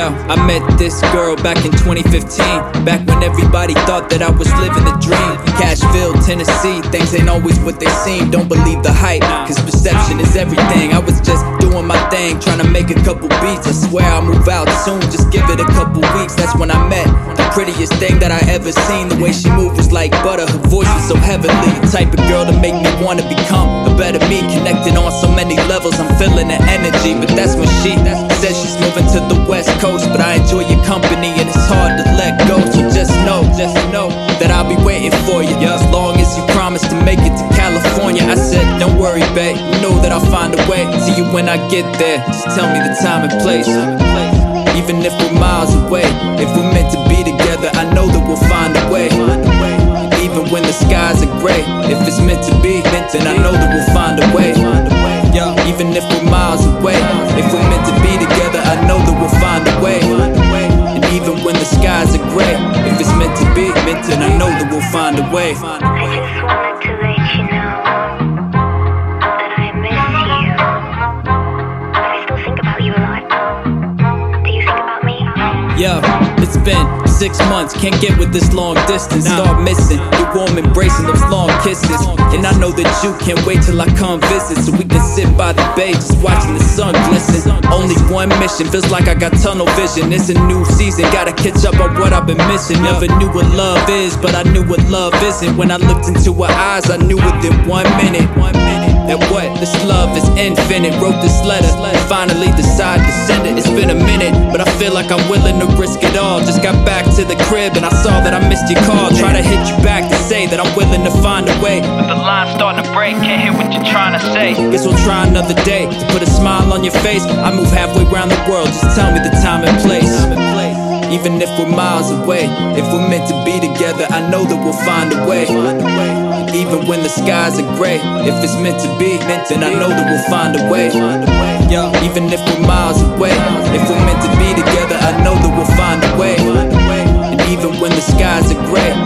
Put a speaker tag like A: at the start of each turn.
A: Yeah, I met this girl back in 2015, back when everybody thought that I was living the dream. Cashville, Tennessee, things ain't always what they seem. Don't believe the hype, cause perception is everything. I was just doing my thing, trying to make a couple beats. I swear I'll move out soon, just give it a couple weeks. That's when I met the prettiest thing that I ever seen. The way she moved was like butter, her voice was so heavenly. The type of girl to make me wanna become a better me. Connected on so many levels, I'm feeling the energy. But that's when she said she's moving to the West Coast. But I enjoy your company and it's hard to let go. So just know that I'll be waiting for you, as long as you promise to make it to California. I said, don't worry, babe, you know that I'll find a way. See you when I get there, just tell me the time and place. Even if we're miles away, if we're meant to be together, I know that we'll find a way. Even when the skies are gray, if it's meant to be, then I know that we'll find a way. Even if we're miles away, if we're meant to be together, I know that we'll find a way. And even when the skies are gray, if it's meant to be, then I know that we'll find a way.
B: I just wanted to let you know that I miss you. I still think about you a lot. Do you think about me?
A: Yeah, it's been 6 months, can't get with this long distance. Start missing your warm embrace and those long kisses. And I know that you can't wait till I come visit, so we can sit by the bay just watching the sun glisten. Only one mission, feels like I got tunnel vision. It's a new season, gotta catch up on what I've been missing. Never knew what love is, but I knew what love isn't. When I looked into her eyes, I knew within 1 minute that what? This love is infinite. Wrote this letter, finally decided to send it. It's been a minute, but I feel like I'm willing to risk it all. Just got back to the crib and I saw that I missed your call. Try to hit you back to say that I'm willing to find a way, but the line's starting to break, can't hear what you're trying to say. Guess we'll try another day to put a smile on your face. I move halfway around the world, just tell me the time and place. Even if we're miles away, if we're meant to be together, I know that we'll find a way. Even when the skies are gray, if it's meant to be, then I know that we'll find a way. Even if we're miles away, if we're meant to be together, I know that we'll find a way. And even when the skies are gray,